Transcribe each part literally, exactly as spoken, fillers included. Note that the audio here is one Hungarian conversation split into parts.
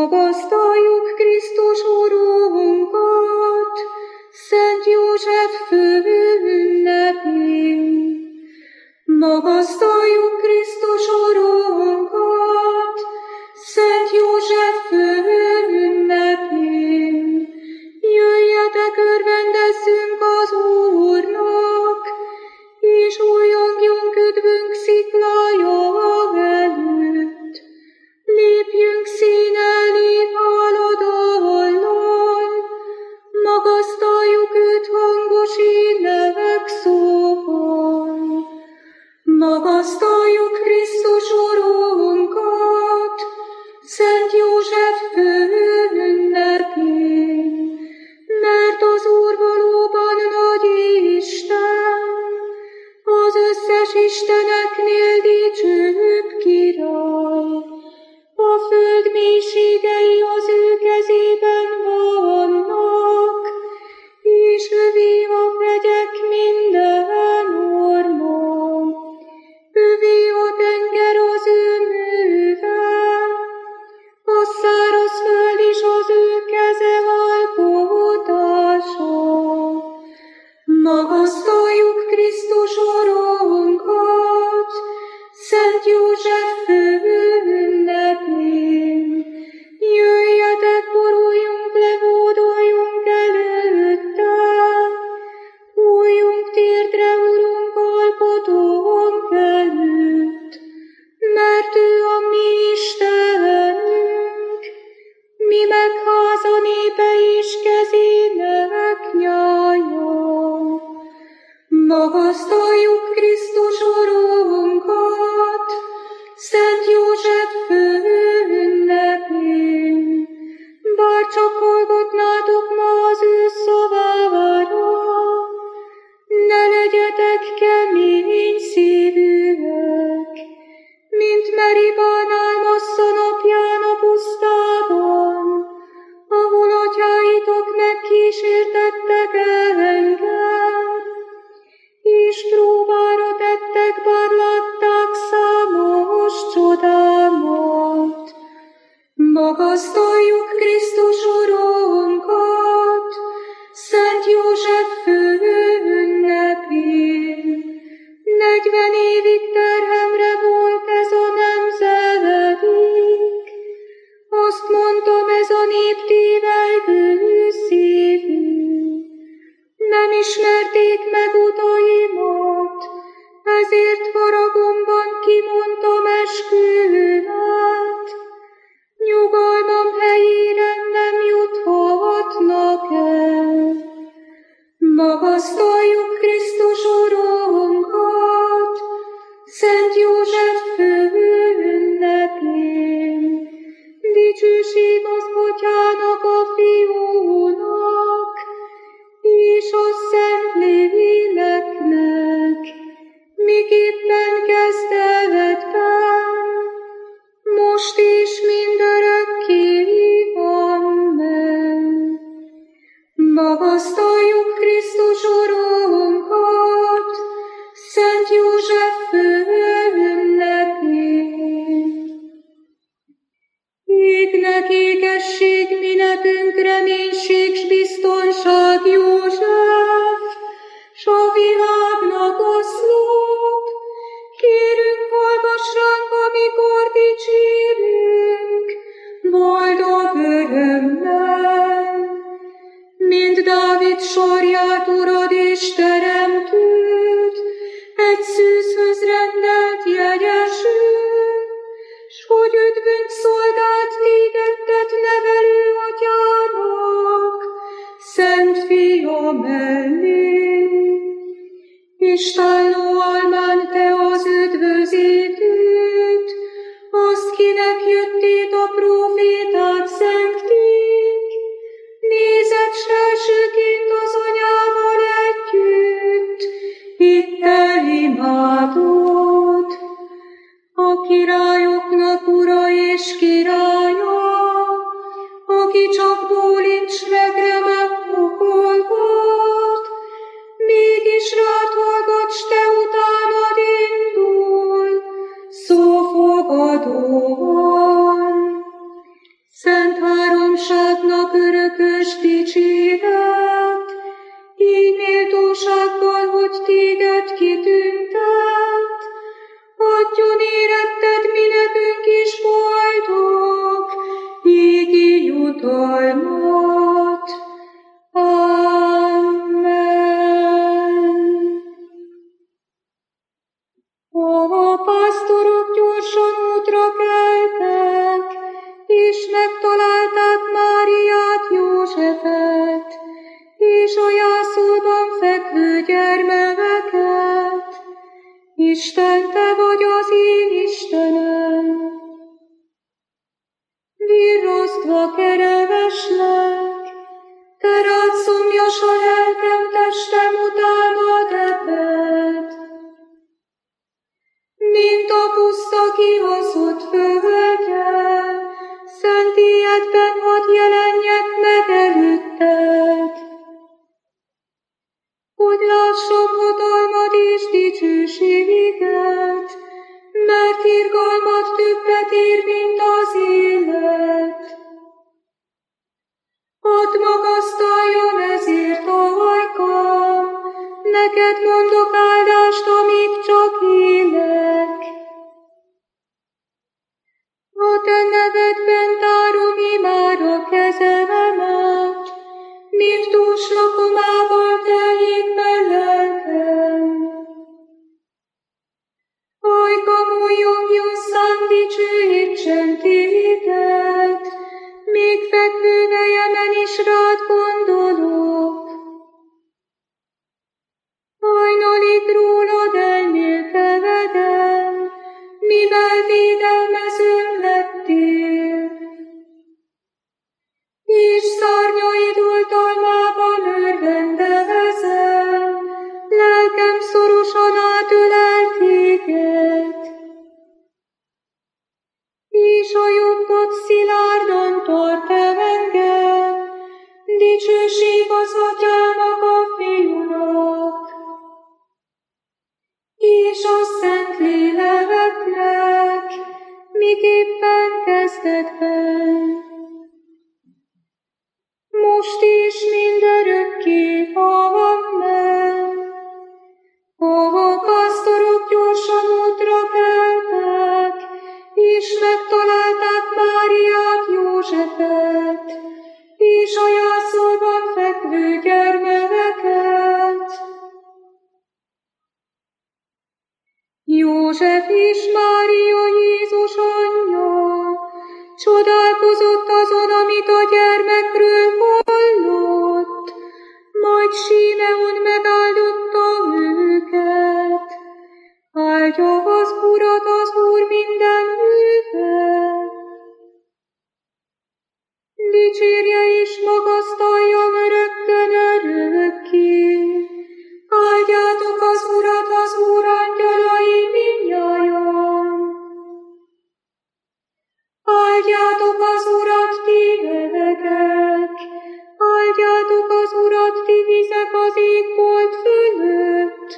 Magasztaljuk Krisztus Urunkat, Szent József főünnepén. Magasztaljuk Krisztus Urunkat, Szent József főünnepén. Jöjjetek, örvendezzünk az Úrnak, és újjongjunk üdvünk sziklája előtt. Lépjünk színelni háladallal, magasztaljuk őt hangos énevek szóval. Magasztaljuk Krisztus Urunkat, Szent József főünnepén, mert az Úr valóban nagy Isten, az összes isteneknél dicsőbb király. A föld mélységei az ő kezében vannak, és övé a vegyek minden orma. Övé a tenger az ő műve, a száraz föld is az ő keze alkotása. Magasztaljuk Krisztus Urunkat, Szent József főünnepén. Jöjjetek, boruljunk le, hódoljunk előtte, újjunk térdre, Urunk, alkotónk előtt, mert ő a mi Istenünk, mi meg háza népe és kezének nyája. Magasztaljuk Krisztus Urunkat, Szent József főünnepén. Bár csak hallgatnátok ma az ő szavára, ne legyetek kemény szívűek, mint Meribán Massza napján a pusztában, ahol atyáitok megkísértettek engem, és próbára tettek, bár látták számos csodámat. Magasztaljuk Krisztus Urunkat, Szent József főünnepén. Negyven évig terhemre volt ez a nemzedék, azt mondtam, ez a nép tévelgő szívű. Nem ismerték meg utaimat, ezért haragomban kimondtam eskümet. Nyugalmam helyére nem juthatnak el. Magasztaljuk Krisztus Urunkat, Szent József főünnepén. Dicsőség az Atyának, a Fiúnak, és a Szentléleknek, miképpen kezdetben, most is mindörökké. Amen. Magasztaljuk Krisztus Urunkat, Szent József főünnepén. Égnek ékesség, mi nekünk reménység s biztonság, József, s a világnak oszlop. Kérünk, hallgass ránk, amikor dicsérünk, boldog örömmel. Mint Dávid sorját, Urad és teremtőd, egy szűzhöz rendelt jegyesül, s hogy üdvünk szolgált téged tett nevelő atyának, Szent Fia mellé. Istáló almán te az üdvözítőt, azt, kinek jöttét a próféták szenték, nézed s elsőként az anyával együtt, itt te imádod. A királyoknak ura és királya, aki csak bólincs meg remek pokolgat, mégis rád hallgatsz te utána Hajlamos a lelkem, testem utána teped, mint a puszta kihozott földje, szent ijedben hadd jelenjek meg előtted, hogy lássam hatalmad és dicsőségedet, mert irgalmat többet ér, mint az élet. Hadd magasztaljon ezért a hajkam, neked mondok áldást, amíg csak élek. A te nevedben tárom imár a kezemet, mint dús lakomával teljék meg lelkem. Hajkam újjongjon szám dicsőítsen téged, még fekvő vejemen is rád gondolok. Hajnalig rólad elmélkedem, mivel védelmezőm lettél. És szárnyaid oltalmában örvendevezem, lelkem szorosan átölel téged. És a jobbot szilárdan tart el engem, dicsőség az atyának a fiúnak. És a szent léleknek, miképpen kezdetben, most is mindörökké, amen. A pásztorok gyorsan útra keltek, és megtalálták Máriát, Józsefet, és a jászolban fekvő gyermekeket. József és Mária, Jézus anyja, csodálkozott azon, amit a gyermekről hallott, majd Simeon megáldotta őket. Áldja az Urat az Úr minden műve, dicsérje és magasztalja örökkön örökké. Áldjátok az Urat, az Úr angyalai mindnyájan. Áldjátok az Urat, ti hevek, áldjátok az Urat, ti vizek az égbolt fölött.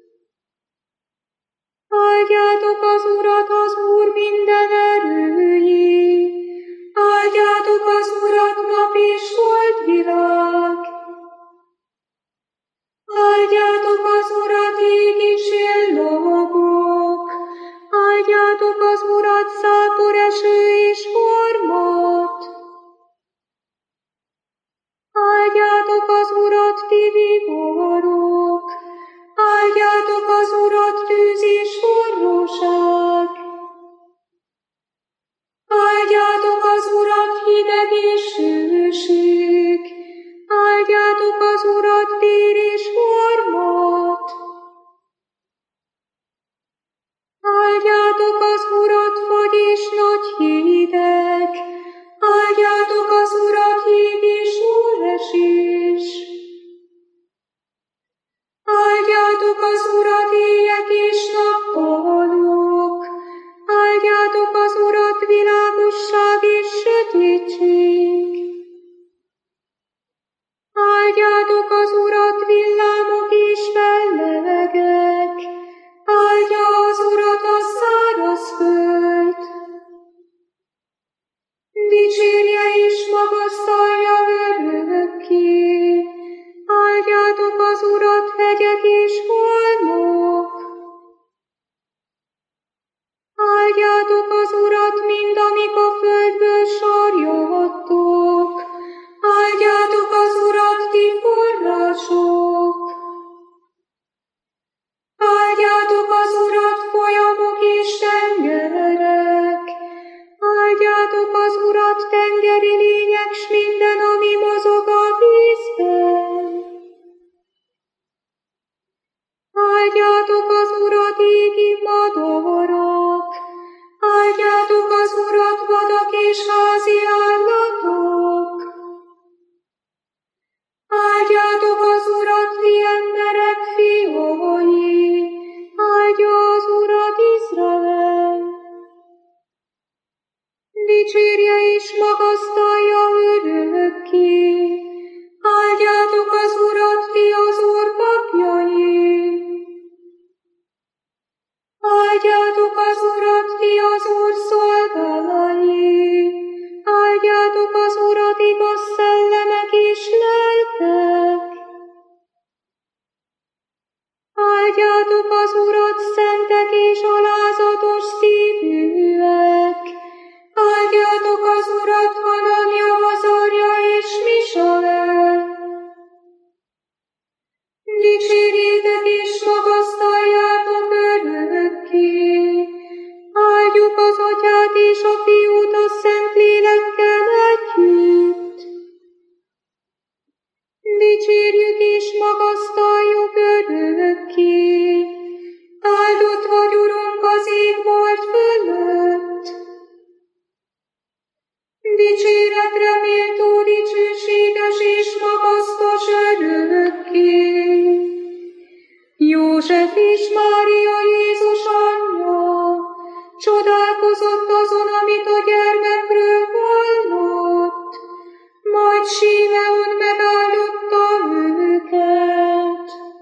Áldjátok az Urat, az Úr minden erői, áldjátok az Urat, nap és holdvilág. Áldjátok az Urat, ég és éllovagok, áldjátok az Urat, zápor, eső és harmat. Áldjátok az Urat, ti viharok, áldjátok az Urat, tűz és forróság. Áldjátok az Urat, hideg és hőség, áldjátok az Urat, tér és harmat. Áldjátok az Urat, fagy és nagy hideg, áldjátok az Urat, jég és hóesés. Áldjátok az Urat, éjek és nappalok, áldjátok az Urat, világosság és sötétség. Áldjátok az Urat, villámok és fellegek, áldja az Urat a száraz föld. Dicsérje és magasztalja örökké, áldjátok az Urat, hegyek és holmok. Áldjátok az Urat, mind amik a földből sarjadtok, áldjátok az Urat, ti források. Áldjátok az Urat, ti emberek fiai, áldja az Urat Izrael. Dicsérje és magasztalja örökké, áldjátok az Urat, ti az Úr papjai. Áldjátok az Urat, ti az Úr szolgálai, áldjátok az Urat igaz szellemek és lelkek. Áldjátok az Urat szentek és alázatos szívűek, áldjátok az Urat Hanania, Azarja és Misael. Dicsérjétek és magasztaljátok örökké, áldjuk az Atyát és a Fiút a Szentlélekkel együtt. Dicsérjük és magasztaljuk örökké, áldott vagy Urunk az égbolt fölött. Dicséretre méltó, dicsőséges és magasztos örökké. József és Mária, Jézus anyja, csodálkozott azon, amit a gyermekről hallott, majd Simeon megáldotta őket.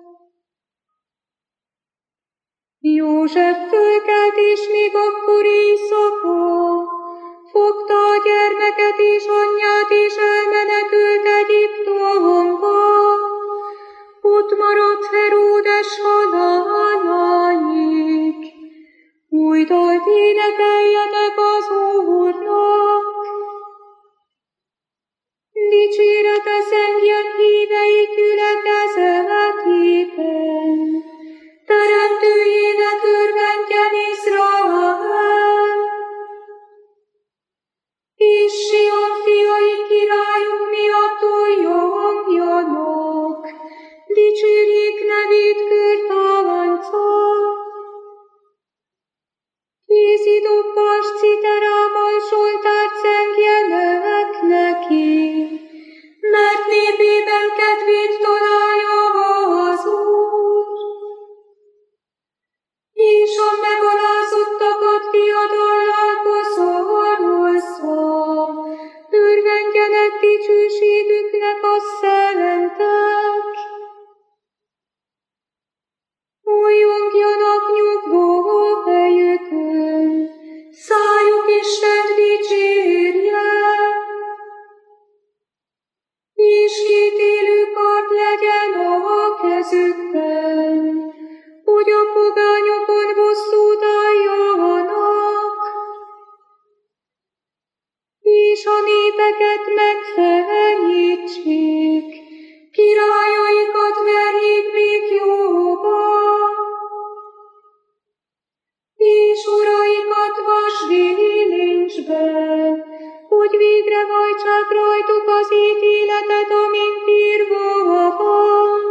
József fölkelt, és még akkor éjszaka fogta a gyermeket és anyját, és elmenekült Egyiptomba. Ott maradt Heródes haláláig. Új dalt énekeljetek az Úrnak. Dicsérete szentjen hívei gyülekezetében. Teremtőjének örvendjen Izrael. És Sion fiai királyuk miatt újjongjanak, dicsérjék nevét körtánccal. Kézidobbas citerával Zsoltárt zengjenek neki, mert népében kedvét találja az Úr. És a megalázottakat diadallal koszorozza, örvendjenek dicsőségüknek a szentek. Újjongjanak nyugvó helyükön, szájuk Istent dicsérje. És kétélű kard legyen a kezükben, hogy a pogányokon bosszút álljanak, és a népeket megfenyítsék, királyaikat verjék még jóba, és uraikat vasdélincsben, hogy végre hajtsák rajtuk az ítéletet, amint írva van.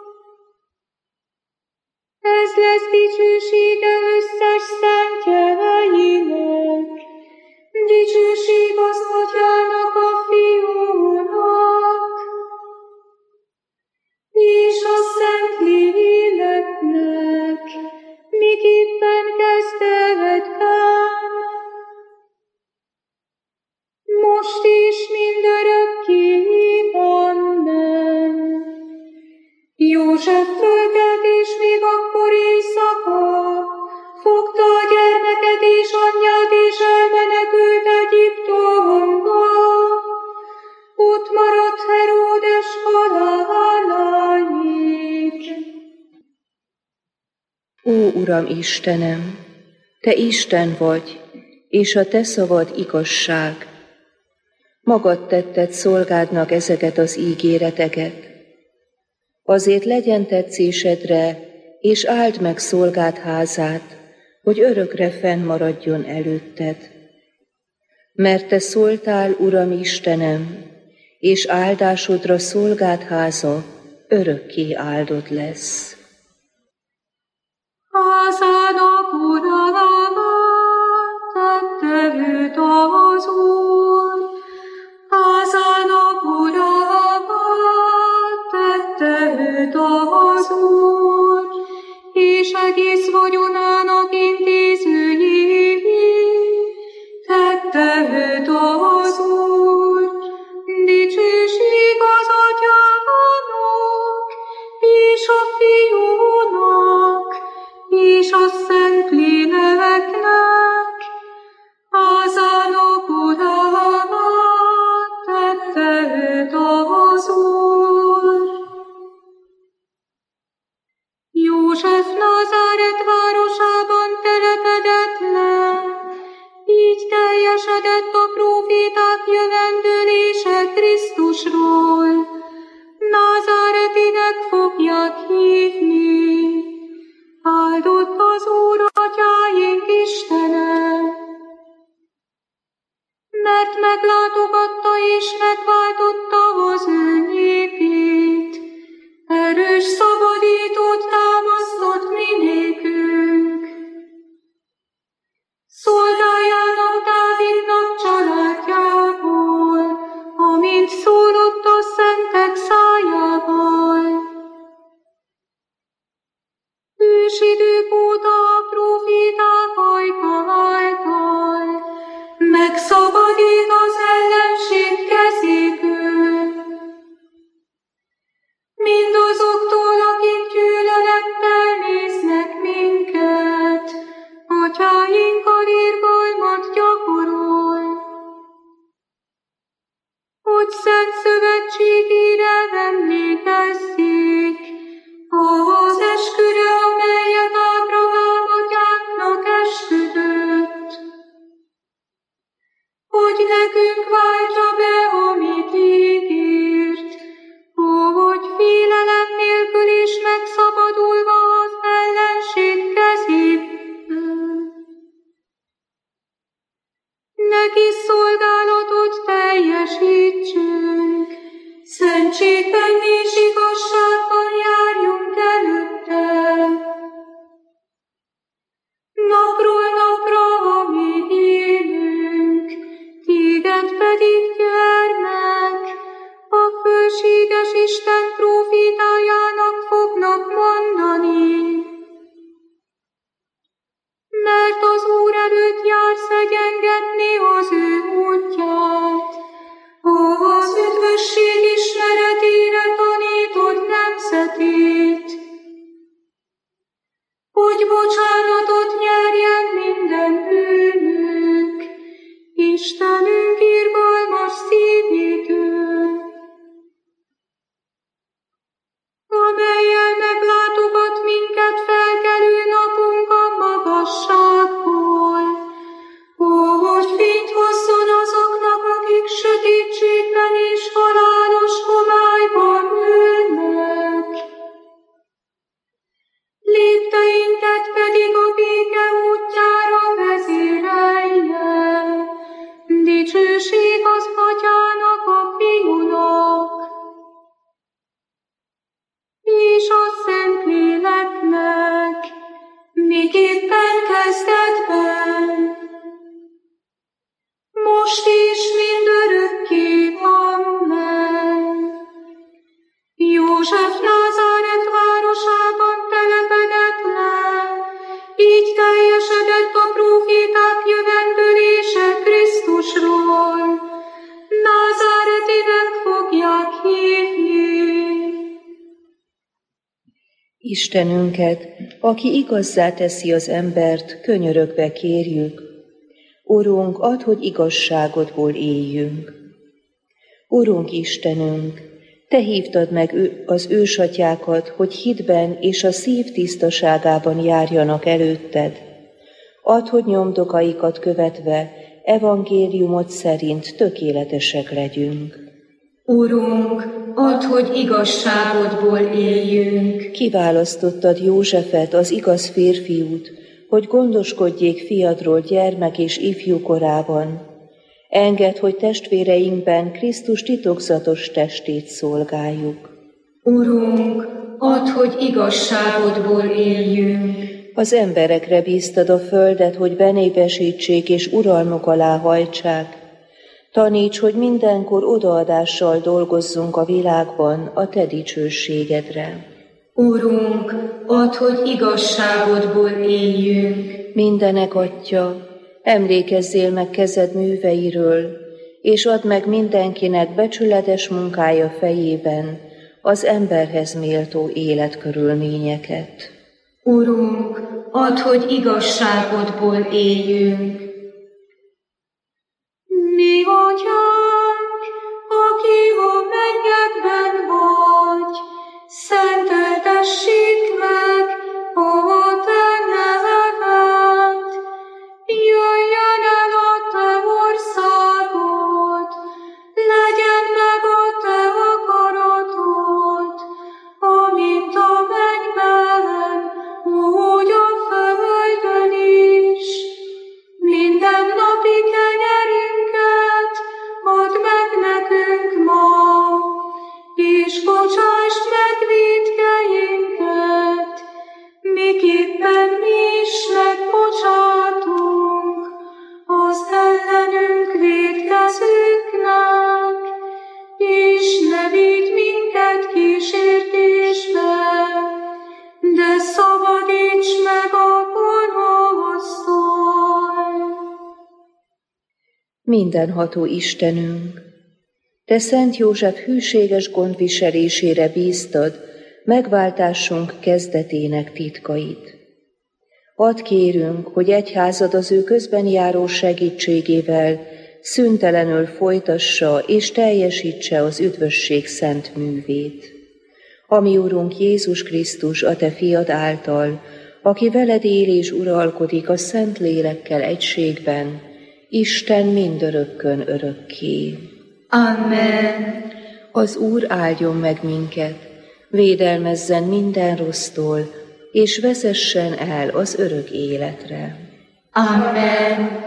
Ez lesz dicsősége összes szentjeinek, dicsőség az Atyának, a Fiúnak, és a Szentléleknek, miképpen kezdetben, most is mindörökké. Amen. József fölkelt, és még akkor éjszaka fogta a gyermeket és anyját, és elmenekült Egyiptomba. Ott maradt Heródes haláláig. Ó, Uram Istenem, Te Isten vagy, és a Te szavad igazság. Magad tetted szolgádnak ezeket az ígéreteket. Azért legyen tetszésedre, és áld meg szolgád házát, hogy örökre fennmaradjon előtted. Mert Te szóltál, Uram Istenem, és áldásodra szolgád háza örökké áldott lesz. Házának uralmát tette őt az Úr, házának uralmát József Názáret városában telepedett le, így teljesedett a próféták jövendőlése Krisztusról. Názáretinek fogják hívni, áldott az Úr atyáink Istene, mert meglátogatta és megváltotta az ő népét, erős szabadítót támasztott minékünk. Szolgáljának Dávidnak családjából, amint szólott a szentek szájával. Ősidők óta a próféták ajka által megszabadít az ellenség kezéből. Mindazoktól, akik gyűlölettel néznek minket, atyáinkkal irgalmat gyakorol. Hogy szent szövetségére emlékezzék, az esküre, amelyet Ábrahám atyánknak esküdött, hogy nekünk váltsa be, amit ígért, hogy félelem nélkül is megszabadulva az ellenség kezéből. Neki szolgálatot teljesítsünk, szentségben és igazságban járjunk előtte. Napról napra, amíg élünk, téged pedig, gyermek, a fölséges Isten prófétájának fognak mondani. Mert az Úr előtt jársz egyengetni az ő útját, az üdvösség ismeretére tanítod nemzetét, hogy bocsánatot nyerjen minden bűnünk, Istenünk irgalmas szívétől, amellyel meglátogat minket felkelő napunk a magasságból, hogy fényt hozzon azoknak, akik sötétségben és halálos homályban ülnek. Lépteinket pedig a béke útjára vezérelje, dicsőség az Atyának, a Fiúnak, és a Szentléleknek, miképpen kezdetben, most is mindörökké. Amen. József Názáret városában telepedett le, így teljesedett a próféták jövendőlése Krisztusról. Názáretinek fogják hívni. Istenünket, aki igazzá teszi az embert, könyörögve kérjük. Urunk, add, hogy igazságodból éljünk. Urunk Istenünk, Te hívtad meg az ősatyákat, hogy hitben és a szív tisztaságában járjanak előtted. Add, hogy nyomdokaikat követve, evangéliumot szerint tökéletesek legyünk. Urunk, add, hogy igazságodból éljünk. Kiválasztottad Józsefet, az igaz férfiút, hogy gondoskodjék fiadról gyermek és ifjú korában. Engedd, hogy testvéreinkben Krisztus titokzatos testét szolgáljuk. Urunk, add, hogy igazságodból éljünk. Az emberekre bíztad a földet, hogy benépesítsék és uralmuk alá hajtsák. Taníts, hogy mindenkor odaadással dolgozzunk a világban a Te dicsőségedre. Urunk, add, hogy igazságodból éljünk. Mindenek Atya, emlékezzél meg kezed műveiről, és add meg mindenkinek becsületes munkája fejében az emberhez méltó életkörülményeket. Urunk, add, hogy igazságodból éljünk. Mi Atyánk, aki a mennyekben vagy, szenteltessék meg Mindenható Istenünk, Te Szent József hűséges gondviselésére bíztad megváltásunk kezdetének titkait. Add kérünk, hogy egyházad az ő közben járó segítségével szüntelenül folytassa és teljesítse az üdvösség szent művét. Ami Urunk Jézus Krisztus, a Te fiad által, aki veled él és uralkodik a Szent Lélekkel egységben, Isten mindörökkön örökké. Amen. Az Úr áldjon meg minket, védelmezzen minden rossztól, és vezessen el az örök életre. Amen.